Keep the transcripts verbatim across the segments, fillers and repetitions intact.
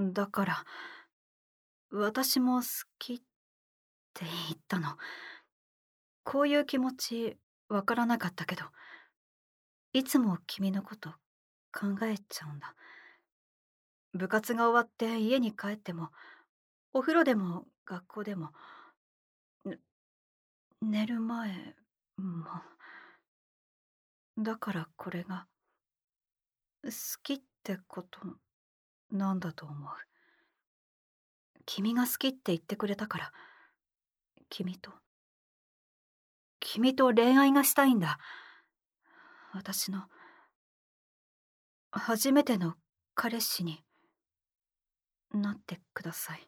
だから、私も好きって言ったの。こういう気持ちわからなかったけど、いつも君のこと考えちゃうんだ。部活が終わって家に帰っても、お風呂でも学校でも、ね寝る前も。だからこれが好きってことなんだと思う。君が好きって言ってくれたから、君と、君と恋愛がしたいんだ。私の初めての彼氏になってください。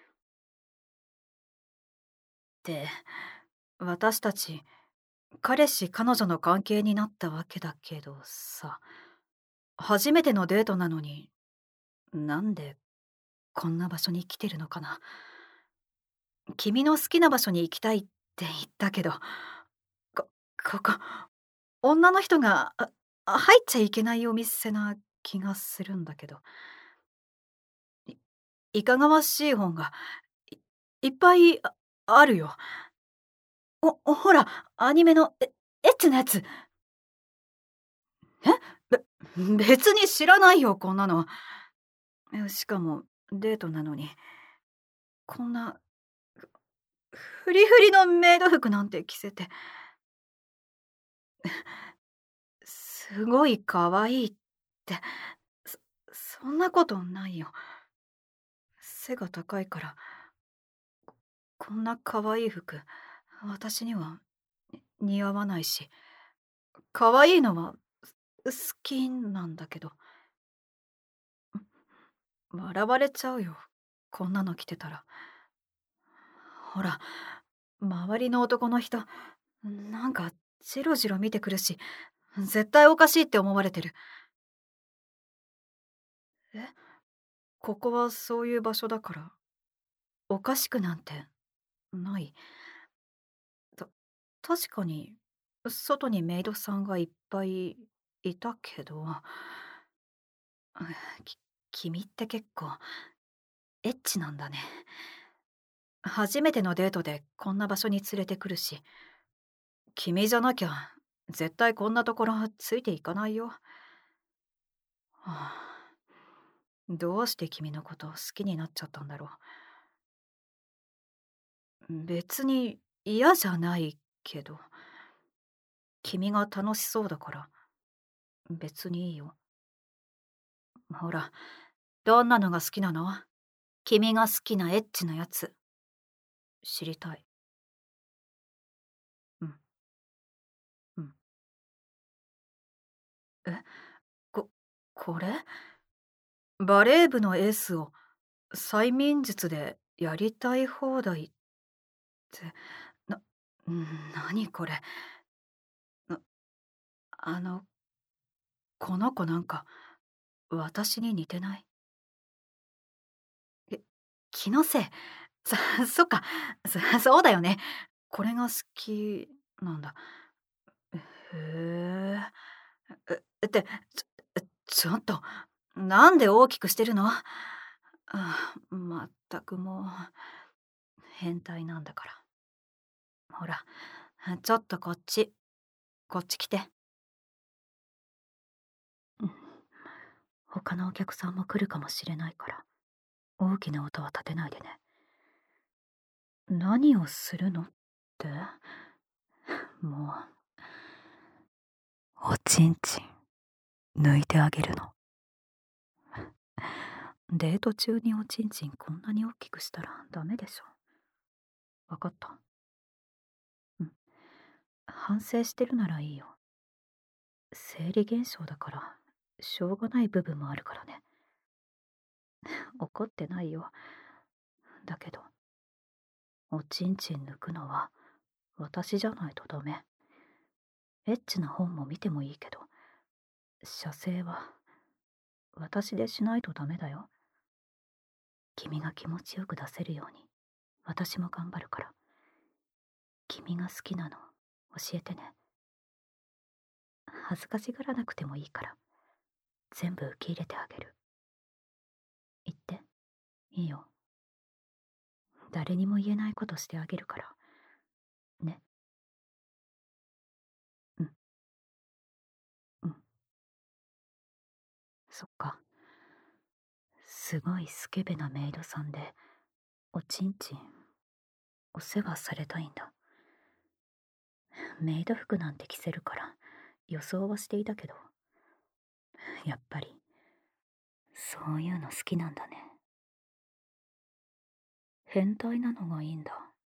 で、私たち彼氏彼女の関係になったわけだけどさ、初めてのデートなのに、なんでこんな場所に来てるのかな。君の好きな場所に行きたいって言ったけど、こ、ここ、女の人があ入っちゃいけないお店な気がするんだけど。いいかがわしい本がいいっぱいああるよ。おほら、アニメのエエッチなやつ。え？べ別に知らないよ、こんなの。え、しかもデートなのに、こんな、ふフリフリのメイド服なんて着せて。すごい可愛いって、そそんなことないよ。背が高いから、こんな可愛い服、私には似合わないし、可愛いのは好きなんだけど。笑われちゃうよ、こんなの着てたら。ほら、周りの男の人、なんかジロジロ見てくるし、絶対おかしいって思われてる。え、ここはそういう場所だから、おかしくなんてない。た確かに、外にメイドさんがいっぱいいたけど、き君って結構エッチなんだね。初めてのデートでこんな場所に連れてくるし、君じゃなきゃ絶対こんなところついていかないよ。はあ、どうして君のこと好きになっちゃったんだろう。別に嫌じゃないけど、君が楽しそうだから別にいいよ。ほら、どんなのが好きなの？君が好きなエッチなやつ。知りたい。うん、うん。え、こ、これ？バレー部のエースを催眠術でやりたい放題って、な、ん何これ。なあの、この子なんか、私に似てない？え、気のせい。そそっか、そそうだよね。これが好きなんだ。へえ。え、って、ちょちょっと、なんで大きくしてるの？あ、まったくもう、変態なんだから。ほら、ちょっとこっち、こっち来て。うん、他のお客さんも来るかもしれないから、大きな音は立てないでね。何をするのって？もう、おちんちん、抜いてあげるの。デート中におちんちんこんなに大きくしたらダメでしょ。わかった。うん。反省してるならいいよ。生理現象だから、しょうがない部分もあるからね。怒ってないよ。だけど、おちんちん抜くのは私じゃないとダメ。エッチな本も見てもいいけど、射精は私でしないとダメだよ。君が気持ちよく出せるように、私も頑張るから。君が好きなの教えてね。恥ずかしがらなくてもいいから、全部受け入れてあげる。言って。 いいよ。誰にも言えないことしてあげるから。ね。うん、うん。そっか。すごいスケベなメイドさんで、おちんちん、お世話されたいんだ。メイド服なんて着せるから、予想はしていたけど、やっぱり、そういうの好きなんだね。変態なのがいいんだ。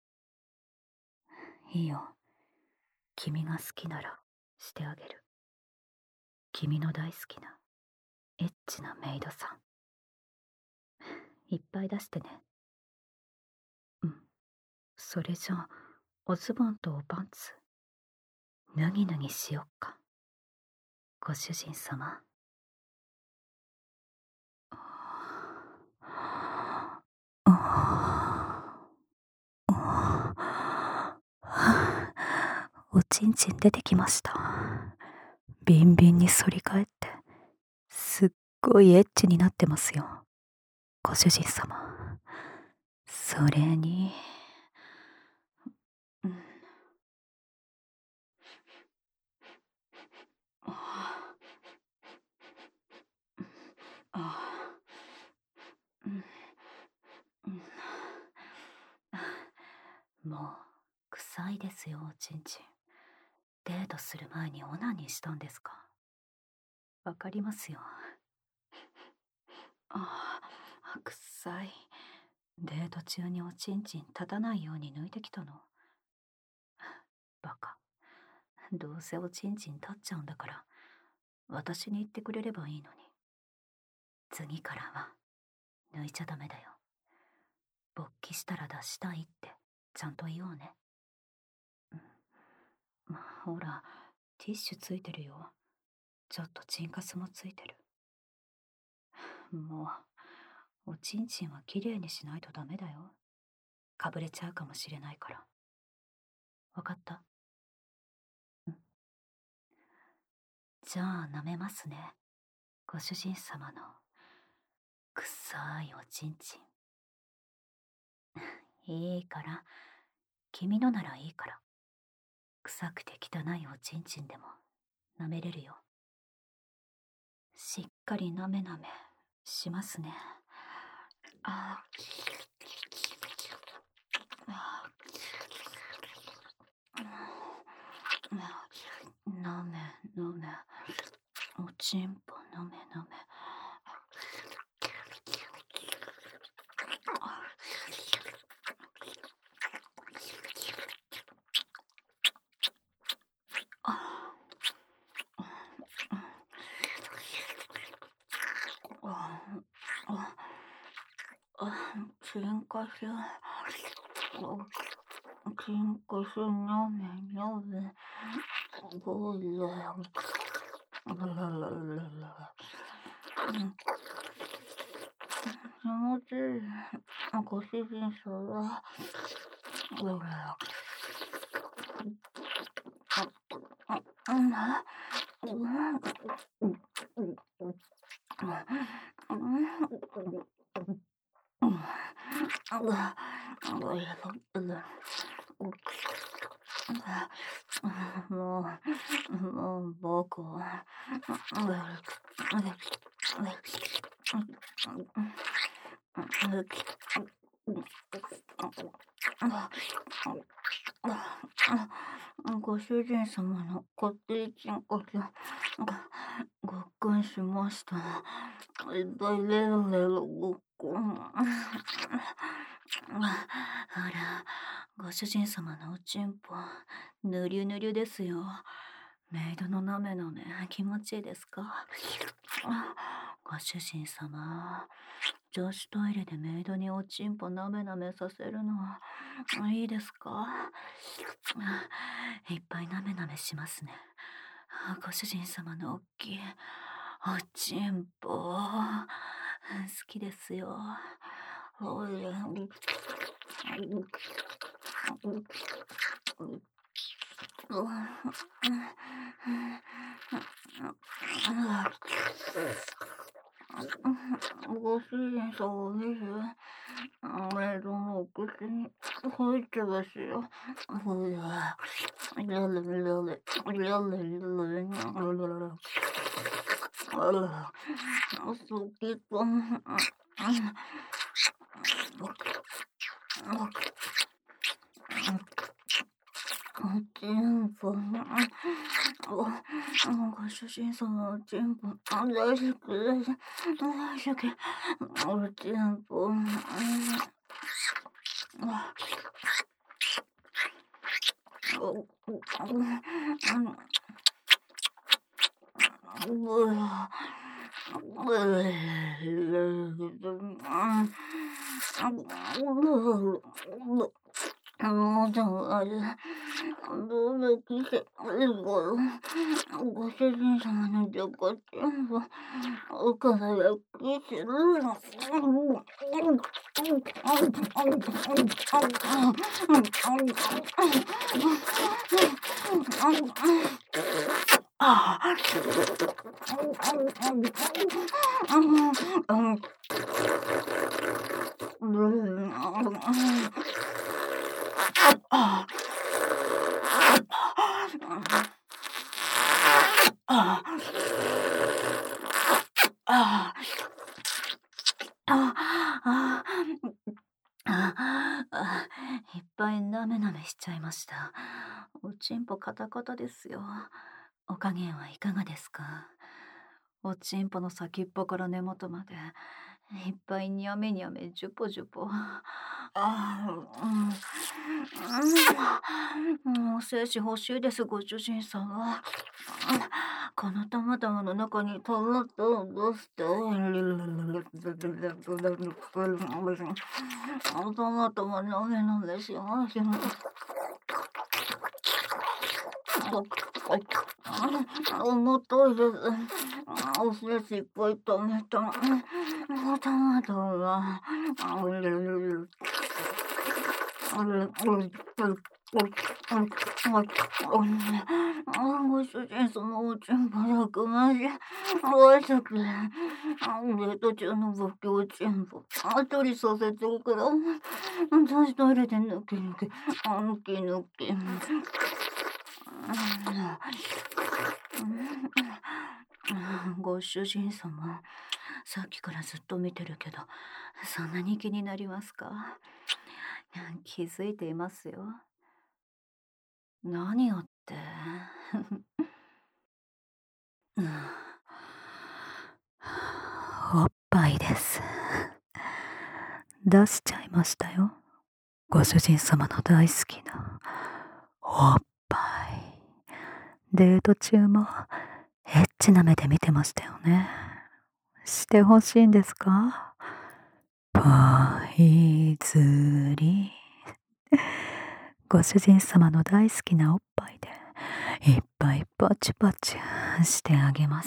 いいよ。君が好きなら、してあげる。君の大好きな、エッチなメイドさん。いっぱい出してね。うん。それじゃあ、おズボンとおパンツ、脱ぎ脱ぎしよっか。ご主人様。おちんちん出てきました。ビンビンに反り返って、すっごいエッチになってますよ。ご主人様。それに、うん。ああ、うん、うん。もう、臭いですよ、おちんちん。デートする前にオナニーしたんですか？わかりますよ。ああ、臭い。デート中におちんちん立たないように抜いてきたの。バカ。どうせおちんちん立っちゃうんだから、私に言ってくれればいいのに。次からは、抜いちゃダメだよ。勃起したら出したいって、ちゃんと言おうね。うん、ほら、ティッシュついてるよ。ちょっとチンカスもついてる。もう、おちんちんはきれいにしないとダメだよ。かぶれちゃうかもしれないから。わかった？うん。じゃあ、舐めますね。ご主人様の、くさいおちんちん。いいから、君のならいいから。臭くて汚いおちんちんでも、舐めれるよ。しっかりなめなめ、しますね。ああ。なめなめ、おちんぽなめなめ。喧嘩する。喧嘩するなめなめ。おいら。気持ちいい。ご主人様。もう、もう僕は。ご主人様のこってりちんこちゃん、ごっくんしました。レロレロごっくん。あら、ご主人様のおちんぽ、ぬりゅぬりゅですよ。メイドのなめなめ、気持ちいいですか？ご主人様、女子トイレでメイドにおちんぽなめなめさせるの、いいですか？いっぱいなめなめしますね。ご主人様のおっきいおちんぽ、好きですよ。おいごご主人様を見るメイドのお口に入ってますよ。ほら、やれやれ、やれやれ、あら、そうきっと、おちんぽ、ご主人様おちんぽ、大好きです。大好き。おちんぽ。もうでもあれ、どうできてるごご主人様のじゃこ全部お体焼きするの。ああ。いっぱいなめなめしちゃいました。おちんぽカタカタですよ。お加減はいかがですか？おちんぽの先っぽから根元までいっぱいにゃめにゃめジュポジュポ。ああ、うん、もう精子欲しいです、ご主人様。このたまたまの中にたまったを出して。たまたまなめなめします。重たいです。お精子いっぱい溜めた。たまたま。ご主人様おちんぽたくましい。大好き。デート中のボケおちんぽ。後りさせておくら。私トイレで抜き抜き。抜き抜き。ご主人様、さっきからずっと見てるけど、そんなに気になりますか？気づいていますよ。何よって。おっぱいです。出しちゃいましたよ。ご主人様の大好きなおっぱい。デート中もエッチな目で見てましたよね。してほしいんですか？パイ釣り。ご主人様の大好きなおっぱいでいっぱいパチパチしてあげます。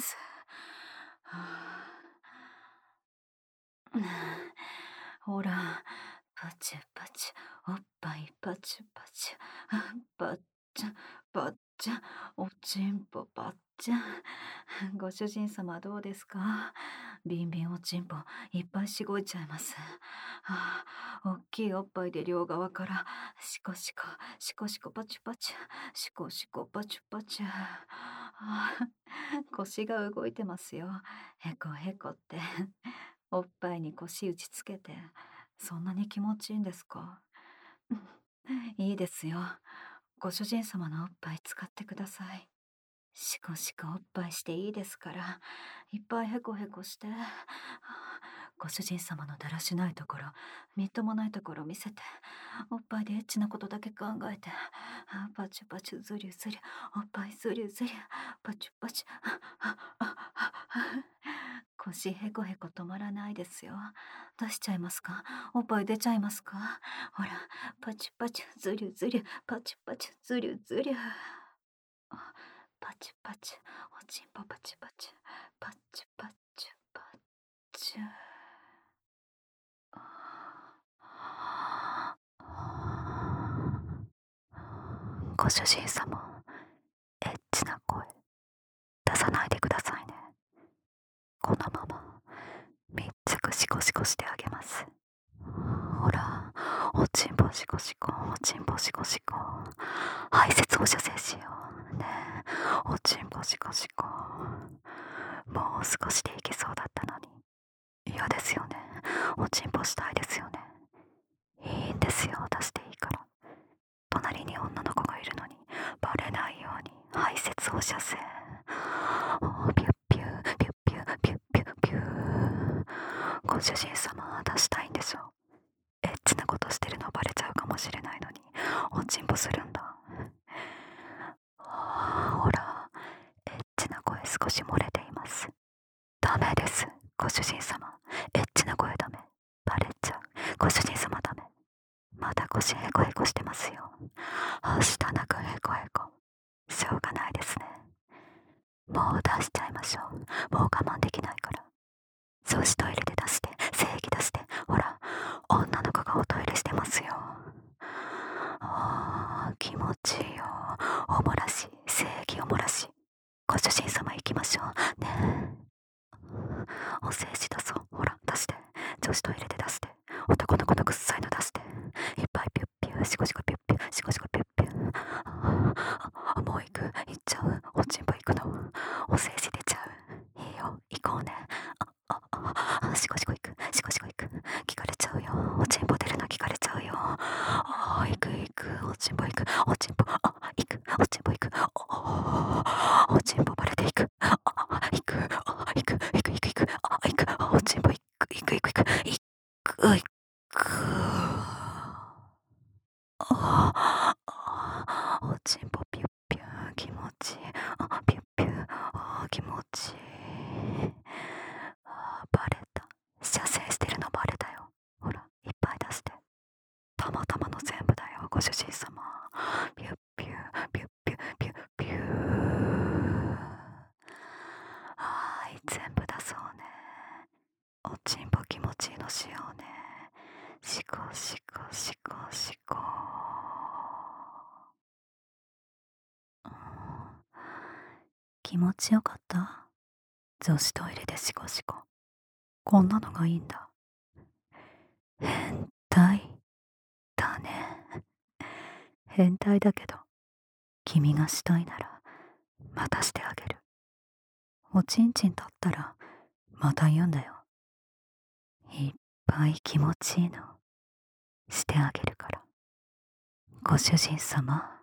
ほら、パチパチ、おっぱいパチパチ、パッチャ、パッチャ、おちんぽパッチャ。ご主人様どうですか？ビンビンおちんぽいっぱいしごいちゃいます。はあ、おっきいおっぱいで両側からシコシコ、シコシコパチパチ、シコシコパチパチ。はあ、腰が動いてますよ。へこへこって。おっぱいに腰打ちつけて、そんなに気持ちいいんですか？いいですよ。ご主人様のおっぱい使ってください。しこしこおっぱいしていいですから、いっぱいへこへこして。ご主人様のだらしないところ、みっともないところ見せて、おっぱいでエッチなことだけ考えて、パチュパチュズリュズリュ、おっぱいズリュズリュ、パチュパチュ、腰へこへこ止まらないですよ。出しちゃいますか？おっぱい出ちゃいますか？ほら、パチュパチュズリュズリュ、パチュパチュズリュズリュ。パチュパチュ、おちんぽパチュパチュ、パチュパチュパチュ。ご主人様、エッチな声出さないでくださいね。このままみっつくしシコシコしてあげます。ほら、おちんぽシコシコ、おちんぽシコシコ。排泄放射線しよう。ねえ、おちんぽシコシコ。もう少しでいけそうだったのに。嫌ですよね。おちんぽしたいですよね。いいんですよ、出していいから。隣に女の子がいるのにバレないように排泄放射線。ピュッピュピュッピュピュッピュッピュー。ご主人様出したいんでしょ。エッチなことしてるのバレちゃうかもしれないのにおちんぽするんだ。ほら、エッチな声少し漏れています。ダメです、ご主人様。エッチな声ダメ。バレちゃう。ご主人様ダメ。まだ腰ヘコヘコしてますよ。はしたなくヘコヘコ。しょうがないですね。もう出しちゃいましょう。もう我慢できないから。女子トイレで出して、正義出して。ほら、女の子がおトイレしてますよ。あー、気持ちいいよ。おもらし、正義おもらし。ご主人様行きましょう。ねえ。お精子出そう。ほら、出して。女子トイレで出して。男の子のくっさいの出して。いっぱいピュッピュー、シコシコピュッピュー、シコシコピュッピュー。あ、もう行く、行っちゃう。おちんぽ行くの。お精子出ちゃう。いいよ、行こうね。あ、あ、あ、シコシコ行く、シコシコ行く。聞かれちゃうよ。おちんぽ出るの聞かれちゃうよ。あ、行く行く、おちんぽ行く、おちんぽ、あ、行く、おちんぽ行く。あ、おちんぽバレていく。あ、行く、あ、行く、行く、行く、行く。あ、行く、おちんぽ行く、行く、行く、行く、行く、行く。ああ、おちんぽピュッピュー、気持ちいい。あ、ピュッピュー、あ、気持ちいい。あ、バレた。射精してるのバレたよ。ほら、いっぱい出して。たまたまの全部だよ、ご主人様。ピュッピュー、ピュッピュー、ピュッピュー。はい、全部出そうね。おちんぽ気持ちいいのしようね。シコシコシコシコ。気持ちよかった？女子トイレでシコシコ。こんなのがいいんだ。変態だね。変態だけど、君がしたいならまたしてあげる。おちんちん取ったらまた言うんだよ。いっぱい気持ちいいのしてあげるから。ご主人様。